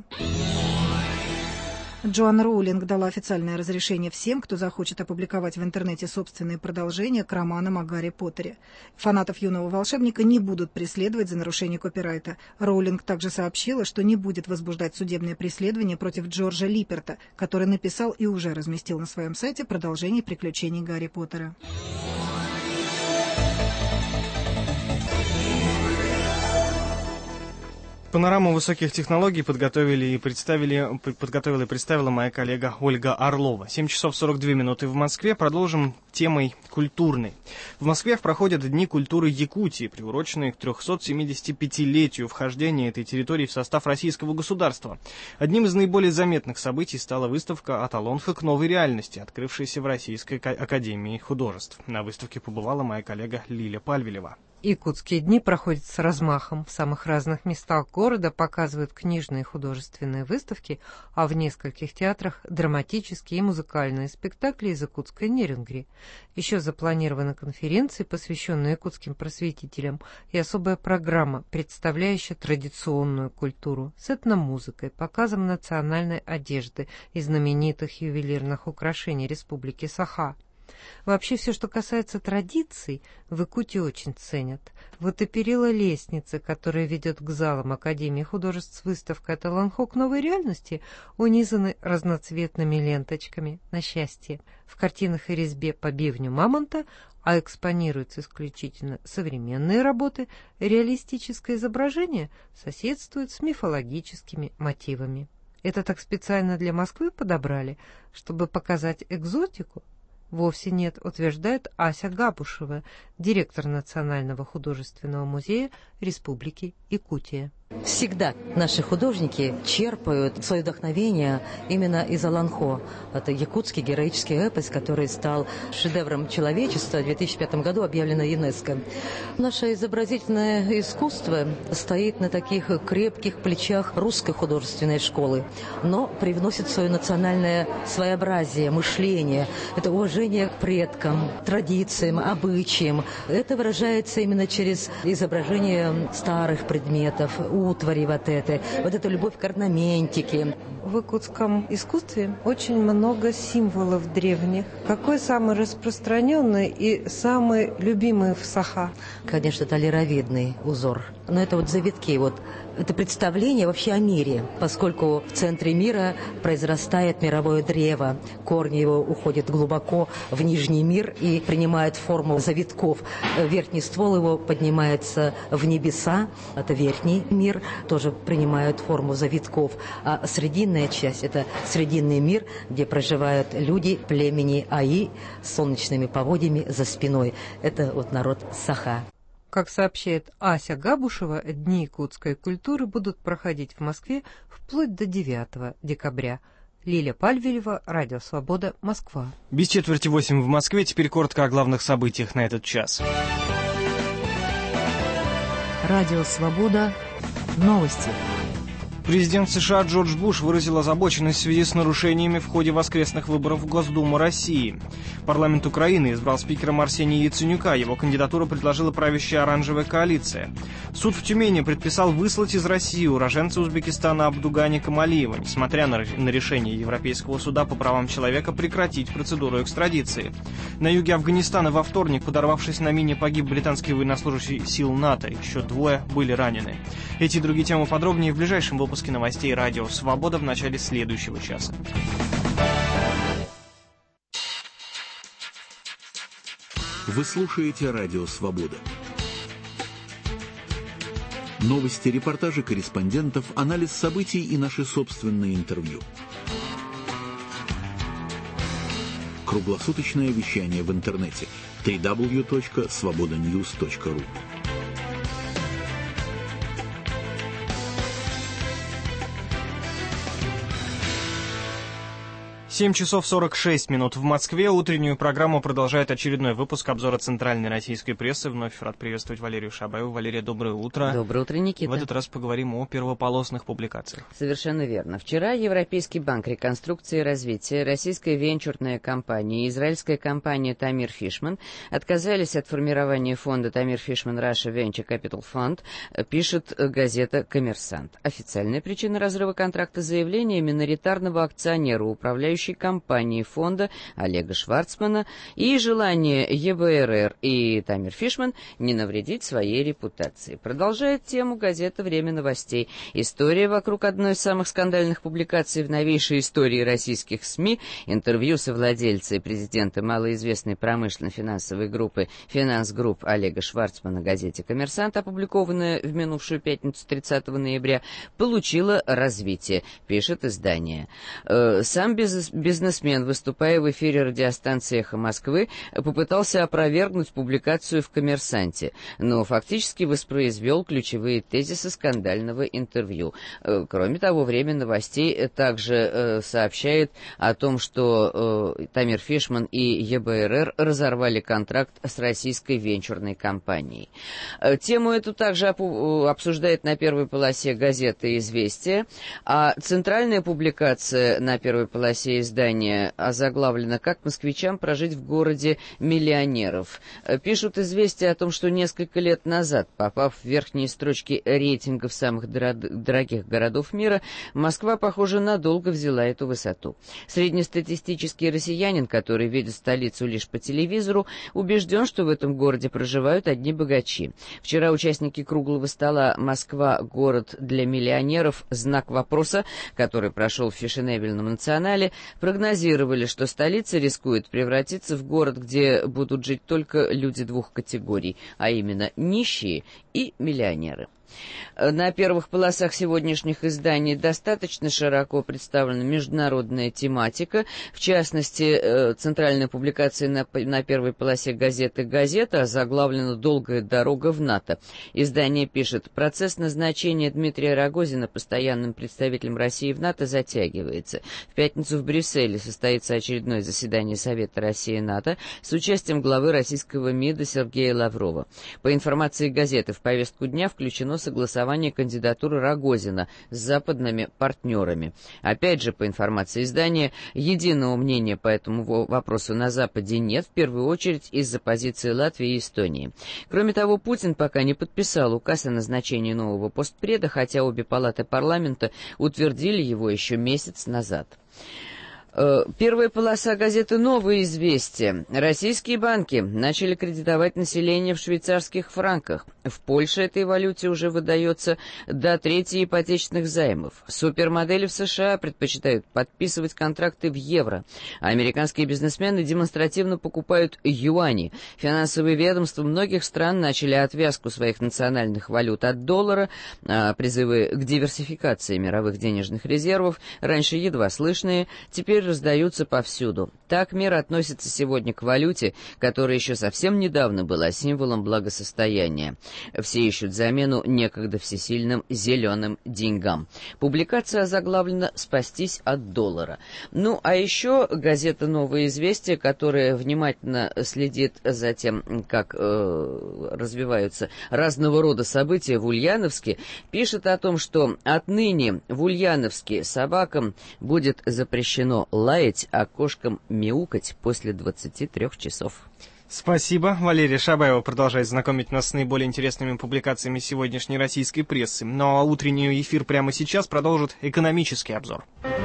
Джоан Роулинг дала официальное разрешение всем, кто захочет опубликовать в интернете собственные продолжения к романам о Гарри Поттере. Фанатов юного волшебника не будут преследовать за нарушение копирайта. Роулинг также сообщила, что не будет возбуждать судебное преследование против Джорджа Липерта, который написал и уже разместил на своем сайте продолжение приключений Гарри Поттера. Панораму высоких технологий подготовили и представили, подготовила и представила моя коллега Ольга Орлова. семь часов сорок две минуты в Москве. Продолжим темой культурной. В Москве проходят Дни культуры Якутии, приуроченные к трехсот семидесятипятилетию вхождения этой территории в состав российского государства. Одним из наиболее заметных событий стала выставка «От Алонха к новой реальности», открывшаяся в Российской академии художеств. На выставке побывала моя коллега Лиля Пальвелева. Якутские дни проходят с размахом. В самых разных местах города показывают книжные и художественные выставки, а в нескольких театрах драматические и музыкальные спектакли из якутской Нерингри. Еще запланированы конференции, посвященные якутским просветителям, и особая программа, представляющая традиционную культуру с этномузыкой, показом национальной одежды и знаменитых ювелирных украшений Республики Саха. Вообще все, что касается традиций, в Якутии очень ценят. Вот и перила лестницы, которая ведет к залам Академии художеств с выставкой «От Алонха к новой реальности», унизаны разноцветными ленточками на счастье. В картинах и резьбе по бивню мамонта, а экспонируются исключительно современные работы, реалистическое изображение соседствует с мифологическими мотивами. Это так специально для Москвы подобрали, чтобы показать экзотику? Вовсе нет, утверждает Ася Габушева, директор Национального художественного музея Республики Якутия. Всегда наши художники черпают свое вдохновение именно из Алонхо. Это якутский героический эпос, который стал шедевром человечества, в две тысячи пятом году объявлено ЮНЕСКО. Наше изобразительное искусство стоит на таких крепких плечах русской художественной школы, но привносит свое национальное своеобразие, мышление. Это уважение к предкам, традициям, обычаям. Это выражается именно через изображение старых предметов, утвари вот это, вот эту любовь к орнаментике. В якутском искусстве очень много символов древних. Какой самый распространенный и самый любимый в Саха? Конечно, это лировидный узор. Но это вот завитки, вот это представление вообще о мире, поскольку в центре мира произрастает мировое древо. Корни его уходят глубоко в нижний мир и принимают форму завитков. Верхний ствол его поднимается в небеса, это верхний мир, тоже принимают форму завитков. А срединная часть – это срединный мир, где проживают люди племени Аи с солнечными поводьями за спиной. Это вот народ Саха. Как сообщает Ася Габушева, Дни якутской культуры будут проходить в Москве вплоть до девятого декабря. Лиля Пальвелева, Радио Свобода, Москва. Без четверти восемь в Москве. Теперь коротко о главных событиях на этот час. Радио Свобода. Новости. Президент США Джордж Буш выразил озабоченность в связи с нарушениями в ходе воскресных выборов в Госдуму России. Парламент Украины избрал спикером Арсения Яценюка. Его кандидатуру предложила правящая оранжевая коалиция. Суд в Тюмени предписал выслать из России уроженца Узбекистана Абдугани Камалиева, несмотря на решение Европейского суда по правам человека прекратить процедуру экстрадиции. На юге Афганистана во вторник, подорвавшись на мине, погиб британский военнослужащий сил НАТО. Еще двое были ранены. Эти и другие темы подробнее в ближайшем выпуске новостей радио «Свобода» в начале следующего часа. Вы слушаете радио «Свобода». Новости, репортажи корреспондентов, анализ событий и наши собственные интервью. Круглосуточное вещание в интернете дабл ю дабл ю дабл ю точка свобода ньюс точка ру. семь часов сорок шесть минут в Москве. Утреннюю программу продолжает очередной выпуск обзора центральной российской прессы. Вновь рад приветствовать Валерию Шабаеву. Валерия, доброе утро. Доброе утро, Никита. В этот раз поговорим о первополосных публикациях. Совершенно верно. Вчера Европейский банк реконструкции и развития, российская венчурная компания и израильская компания Тамир Фишман отказались от формирования фонда Тамир Фишман Russia Venture Capital Fund, пишет газета «Коммерсант». Официальная причина разрыва контракта — заявление миноритарного акционера, управляющего компании фонда Олега Шварцмана, и желание ЕБРР и Тамир Фишман не навредить своей репутации. Продолжает тему газета «Время новостей». История вокруг одной из самых скандальных публикаций в новейшей истории российских СМИ, интервью совладельца и президента малоизвестной промышленно-финансовой группы «Финанс Групп» Олега Шварцмана газете «Коммерсант», опубликованное в минувшую пятницу тридцатого ноября, получило развитие, пишет издание. Сам бизнес Бизнесмен, выступая в эфире радиостанции «Эхо Москвы», попытался опровергнуть публикацию в «Коммерсанте», но фактически воспроизвел ключевые тезисы скандального интервью. Кроме того, «Время новостей» также сообщает о том, что Тамир Фишман и ЕБРР разорвали контракт с российской венчурной компанией. Тему эту также обсуждает на первой полосе газета «Известия», а центральная публикация на первой полосе издание озаглавлено «Как москвичам прожить в городе миллионеров». Пишут «Известия» о том, что несколько лет назад, попав в верхние строчки рейтингов самых дорогих городов мира, Москва, похоже, надолго взяла эту высоту. Среднестатистический россиянин, который видит столицу лишь по телевизору, убежден, что в этом городе проживают одни богачи. Вчера участники круглого стола «Москва. Город для миллионеров. Знак вопроса», который прошел в фешенебельном национале, прогнозировали, что столица рискует превратиться в город, где будут жить только люди двух категорий, а именно нищие и миллионеры. На первых полосах сегодняшних изданий достаточно широко представлена международная тематика. В частности, центральная публикация на, на первой полосе газеты «Газета» озаглавлена «Долгая дорога в НАТО». Издание пишет: процесс назначения Дмитрия Рогозина постоянным представителем России в НАТО затягивается. В пятницу в Брюсселе состоится очередное заседание Совета России-НАТО с участием главы российского МИДа Сергея Лаврова. По информации газеты, в повестку дня включено согласование кандидатуры Рогозина с западными партнерами. Опять же, по информации издания, единого мнения по этому вопросу на Западе нет, в первую очередь из-за позиции Латвии и Эстонии. Кроме того, Путин пока не подписал указ о назначении нового постпреда, хотя обе палаты парламента утвердили его еще месяц назад. Первая полоса газеты «Новые известия». Российские банки начали кредитовать население в швейцарских франках. В Польше этой валюте уже выдается до трети ипотечных займов. Супермодели в США предпочитают подписывать контракты в евро. Американские бизнесмены демонстративно покупают юани. Финансовые ведомства многих стран начали отвязку своих национальных валют от доллара. Призывы к диверсификации мировых денежных резервов, раньше едва слышные, теперь раздаются повсюду. Так мир относится сегодня к валюте, которая еще совсем недавно была символом благосостояния. Все ищут замену некогда всесильным зеленым деньгам. Публикация озаглавлена «Спастись от доллара». Ну, а еще газета «Новое известие», которая внимательно следит за тем, как э, развиваются разного рода события в Ульяновске, пишет о том, что отныне в Ульяновске собакам будет запрещено лаять, а кошкам мяукать после двадцати трёх часов. Спасибо. Валерия Шабаева продолжает знакомить нас с наиболее интересными публикациями сегодняшней российской прессы. Ну а утренний эфир прямо сейчас продолжит экономический обзор.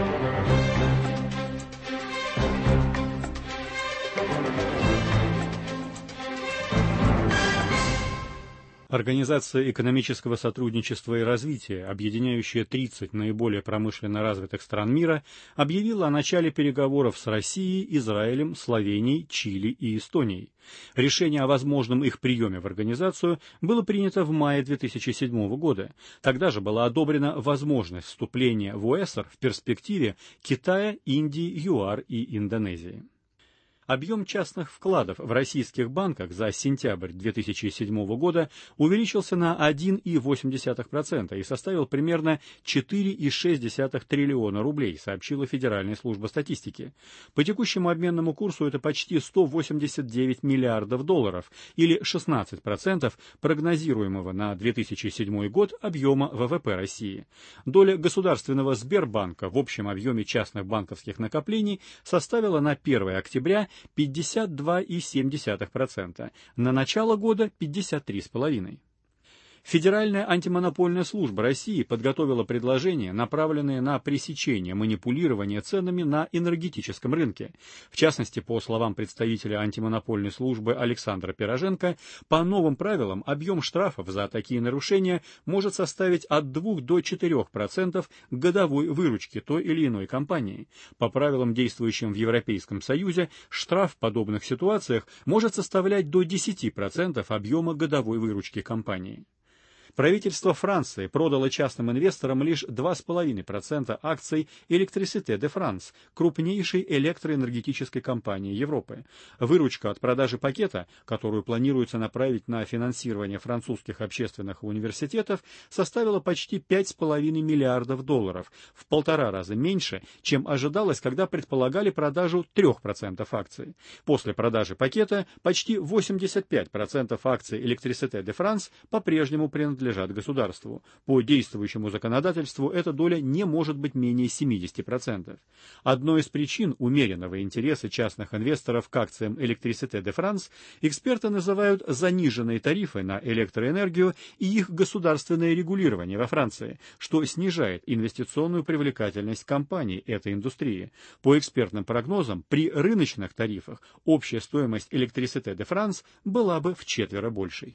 Организация экономического сотрудничества и развития, объединяющая тридцать наиболее промышленно развитых стран мира, объявила о начале переговоров с Россией, Израилем, Словенией, Чили и Эстонией. Решение о возможном их приеме в организацию было принято в мае две тысячи седьмого года. Тогда же была одобрена возможность вступления в ОЭСР в перспективе Китая, Индии, ЮАР и Индонезии. Объем частных вкладов в российских банках за сентябрь две тысячи седьмого года увеличился на один целых восемь десятых процента и составил примерно четыре целых шесть десятых триллиона рублей, сообщила Федеральная служба статистики. По текущему обменному курсу это почти сто восемьдесят девять миллиардов долларов или шестнадцать процентов прогнозируемого на две тысячи седьмой год объема ВВП России. Доля государственного Сбербанка в общем объеме частных банковских накоплений составила на первое октября пятьдесят два целых семь десятых процента, на начало года пятьдесят три целых пять десятых процента. Федеральная антимонопольная служба России подготовила предложения, направленные на пресечение манипулирования ценами на энергетическом рынке. В частности, по словам представителя антимонопольной службы Александра Пироженко, по новым правилам объем штрафов за такие нарушения может составить от двух до четырёх процентов годовой выручки той или иной компании. По правилам, действующим в Европейском Союзе, штраф в подобных ситуациях может составлять до десяти процентов объема годовой выручки компании. Правительство Франции продало частным инвесторам лишь два целых пять десятых процента акций Électricité de France, крупнейшей электроэнергетической компании Европы. Выручка от продажи пакета, которую планируется направить на финансирование французских общественных университетов, составила почти пять целых пять десятых миллиардов долларов, в полтора раза меньше, чем ожидалось, когда предполагали продажу трёх процентов акций. После продажи пакета почти восемьдесят пять процентов акций Électricité de France по-прежнему принадлежат лежат государству. По действующему законодательству эта доля не может быть менее семидесяти процентов. Одной из причин умеренного интереса частных инвесторов к акциям Électricité de France эксперты называют заниженные тарифы на электроэнергию и их государственное регулирование во Франции, что снижает инвестиционную привлекательность компаний этой индустрии. По экспертным прогнозам, при рыночных тарифах общая стоимость Électricité de France была бы вчетверо большей.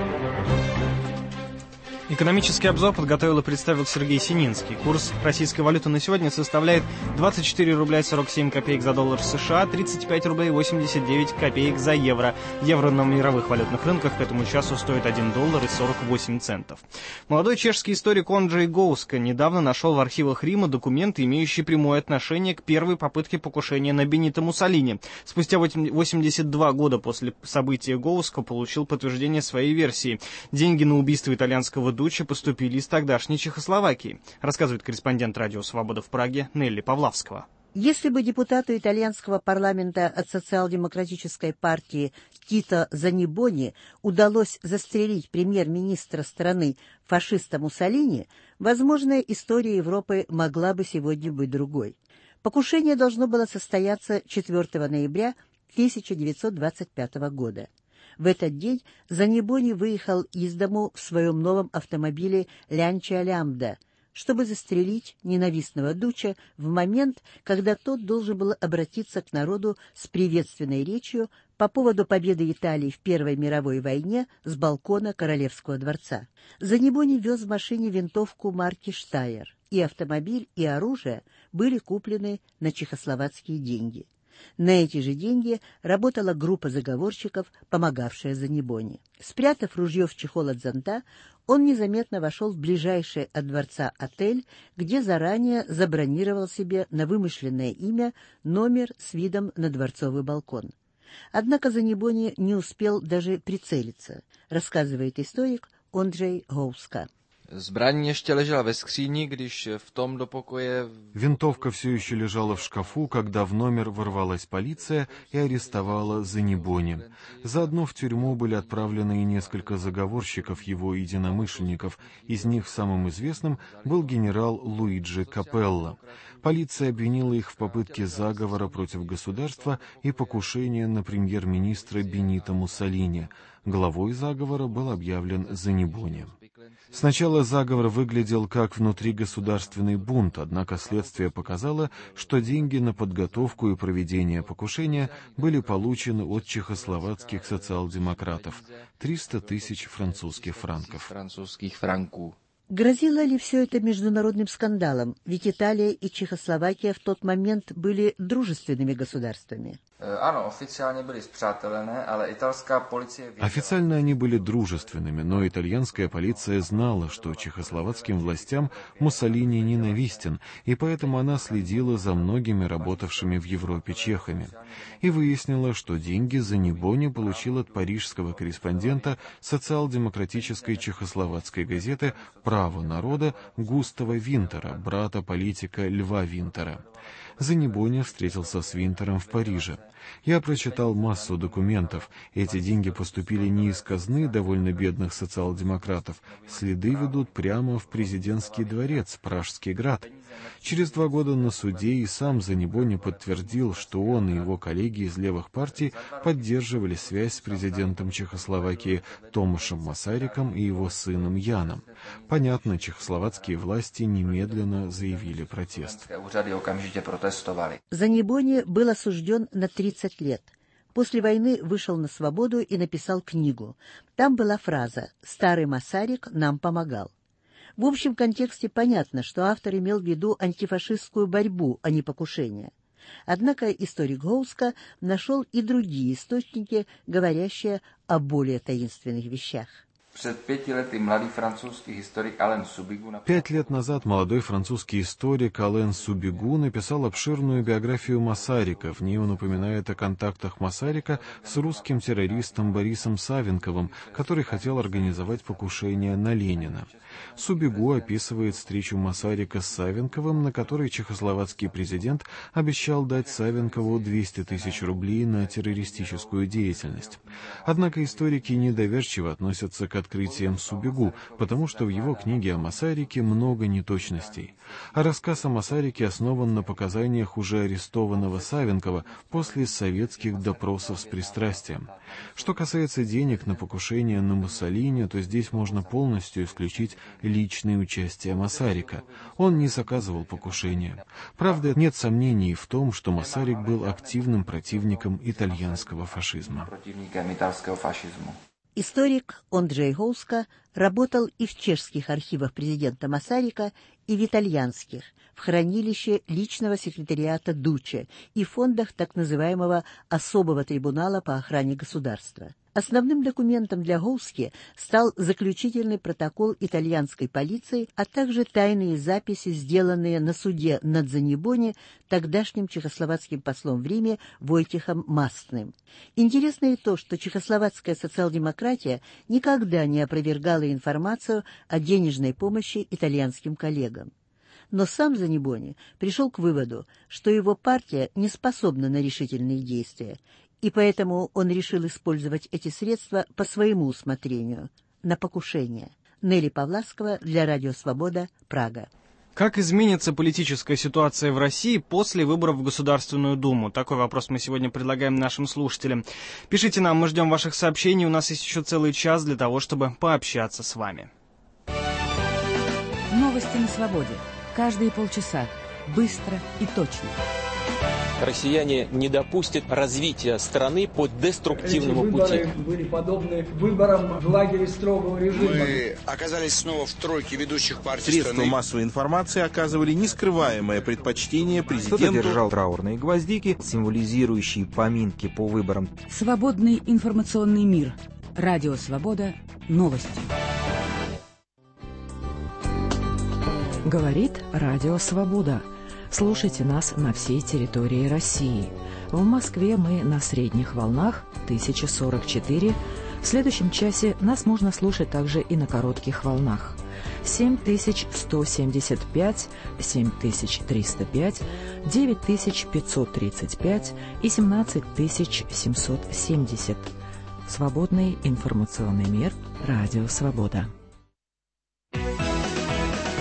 Экономический обзор подготовил и представил Сергей Сининский. Курс российской валюты на сегодня составляет двадцать четыре рубля сорок семь копеек за доллар США, тридцать пять рублей восемьдесят девять копеек за евро. Евро на мировых валютных рынках к этому часу стоит один доллар и сорок восемь центов. Молодой чешский историк Онджей Гоуска недавно нашел в архивах Рима документы, имеющие прямое отношение к первой попытке покушения на Бенито Муссолини. Спустя восемьдесят два года после события Гоуска получил подтверждение своей версии. Деньги на убийство итальянского Дуччи поступили из тогдашней Чехословакии, рассказывает корреспондент Радио Свобода в Праге Нелли Павлавского. Если бы депутату итальянского парламента от социал-демократической партии Тито Занибони удалось застрелить премьер-министра страны фашиста Муссолини, возможно, история Европы могла бы сегодня быть другой. Покушение должно было состояться четвёртого ноября тысяча девятьсот двадцать пятого года. В этот день Занибони выехал из дому в своем новом автомобиле «Лянча Лямбда», чтобы застрелить ненавистного Дуччи в момент, когда тот должен был обратиться к народу с приветственной речью по поводу победы Италии в Первой мировой войне с балкона Королевского дворца. Занибони вез в машине винтовку марки «Штайр», и автомобиль, и оружие были куплены на чехословацкие деньги. На эти же деньги работала группа заговорщиков, помогавшая Занибони. Спрятав ружье в чехол от зонта, он незаметно вошел в ближайший от дворца отель, где заранее забронировал себе на вымышленное имя номер с видом на дворцовый балкон. Однако Занибони не успел даже прицелиться, рассказывает историк Онджей Гоуска. Зbraň ještě ležela ve skříni, když v tom do pokoje... Винтовка все еще лежала в шкафу, когда в номер ворвалась полиция и арестовала Занибони. Заодно в тюрьму были отправлены и несколько заговорщиков, его единомышленников. Из них самым известным был генерал Луиджи Капелло. Полиция обвинила их в попытке заговора против государства и покушения на премьер-министра Бенито Муссолини. Главой заговора был объявлен Занибони. Сначала заговор выглядел как внутригосударственный бунт, однако следствие показало, что деньги на подготовку и проведение покушения были получены от чехословацких социал-демократов – триста тысяч французских франков. Грозило ли все это международным скандалом? Ведь Италия и Чехословакия в тот момент были дружественными государствами. Официально они были дружественными, но итальянская полиция знала, что чехословацким властям Муссолини ненавистен, и поэтому она следила за многими работавшими в Европе чехами. И выяснила, что деньги Занибони получил от парижского корреспондента социал-демократической чехословацкой газеты «Право народа» Густава Винтера, брата политика Льва Винтера. Занибони встретился с Винтером в Париже. Я прочитал массу документов. Эти деньги поступили не из казны довольно бедных социал-демократов. Следы ведут прямо в президентский дворец, Пражский град. Через два года на суде и сам Занибони подтвердил, что он и его коллеги из левых партий поддерживали связь с президентом Чехословакии Томашем Масариком и его сыном Яном. Понятно, чехословацкие власти немедленно заявили протест. Занибони был осужден на тридцать лет. После войны вышел на свободу и написал книгу. Там была фраза «Старый Масарик нам помогал». В общем контексте понятно, что автор имел в виду антифашистскую борьбу, а не покушение. Однако историк Гоуска нашел и другие источники, говорящие о более таинственных вещах. Пять лет назад молодой французский историк Ален Субигу написал обширную биографию Масарика. В ней он упоминает о контактах Масарика с русским террористом Борисом Савенковым, который хотел организовать покушение на Ленина. Субигу описывает встречу Масарика с Савенковым, на которой чехословацкий президент обещал дать Савенкову двести тысяч рублей на террористическую деятельность. Однако историки недоверчиво относятся к открытиям Субигу, потому что в его книге о Масарике много неточностей. А рассказ о Масарике основан на показаниях уже арестованного Савенкова после советских допросов с пристрастием. Что касается денег на покушение на Муссолини, то здесь можно полностью исключить личное участие Масарика. Он не заказывал покушения. Правда, нет сомнений в том, что Масарик был активным противником итальянского фашизма. Историк Онджей Гоуска работал и в чешских архивах президента Масарика, и в итальянских, в хранилище личного секретариата Дуче и фондах так называемого особого трибунала по охране государства. Основным документом для Гоуски стал заключительный протокол итальянской полиции, а также тайные записи, сделанные на суде над Занибони тогдашним чехословацким послом в Риме Войтихом Мастным. Интересно и то, что чехословацкая социал-демократия никогда не опровергала информацию о денежной помощи итальянским коллегам. Но сам Занибони пришел к выводу, что его партия не способна на решительные действия, и поэтому он решил использовать эти средства по своему усмотрению, на покушение. Нелли Павласкова для Радио Свобода, Прага. Как изменится политическая ситуация в России после выборов в Государственную Думу? Такой вопрос мы сегодня предлагаем нашим слушателям. Пишите нам, мы ждем ваших сообщений, у нас есть еще целый час для того, чтобы пообщаться с вами. Новости на свободе. Каждые полчаса. Быстро и точно. Россияне не допустят развития страны по деструктивному Эти пути. выборы были подобны выборам в лагере строгого режима. Мы оказались снова в тройке ведущих партий Средства страны. массовой информации оказывали нескрываемое предпочтение президенту. Кто-то держал траурные гвоздики, символизирующие поминки по выборам. Свободный информационный мир. Радио Свобода. Новости. Говорит Радио Свобода. Слушайте нас на всей территории России. В Москве мы на средних волнах тысяча сорок четыре. В следующем часе нас можно слушать также и на коротких волнах. семь тысяч сто семьдесят пять, семь тысяч триста пять, девять тысяч пятьсот тридцать пять и семнадцать тысяч семьсот семьдесят. Свободный информационный мир. Радио Свобода.